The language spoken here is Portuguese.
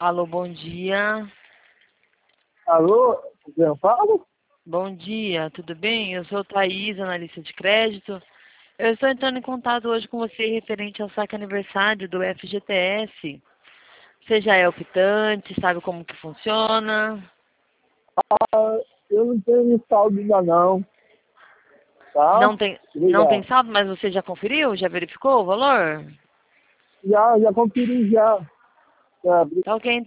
Alô, bom dia. Alô, quem fala? Bom dia, tudo bem? Eu sou Thaís, analista de crédito. Eu estou entrando em contato hoje com você referente ao saque aniversário do FGTS. Você já é optante, sabe como que funciona? Ah, eu não tenho saldo ainda não, tá? Não tem Obrigado. saldo, mas você já conferiu? Já verificou o valor? Já conferi já. É, Tá ok,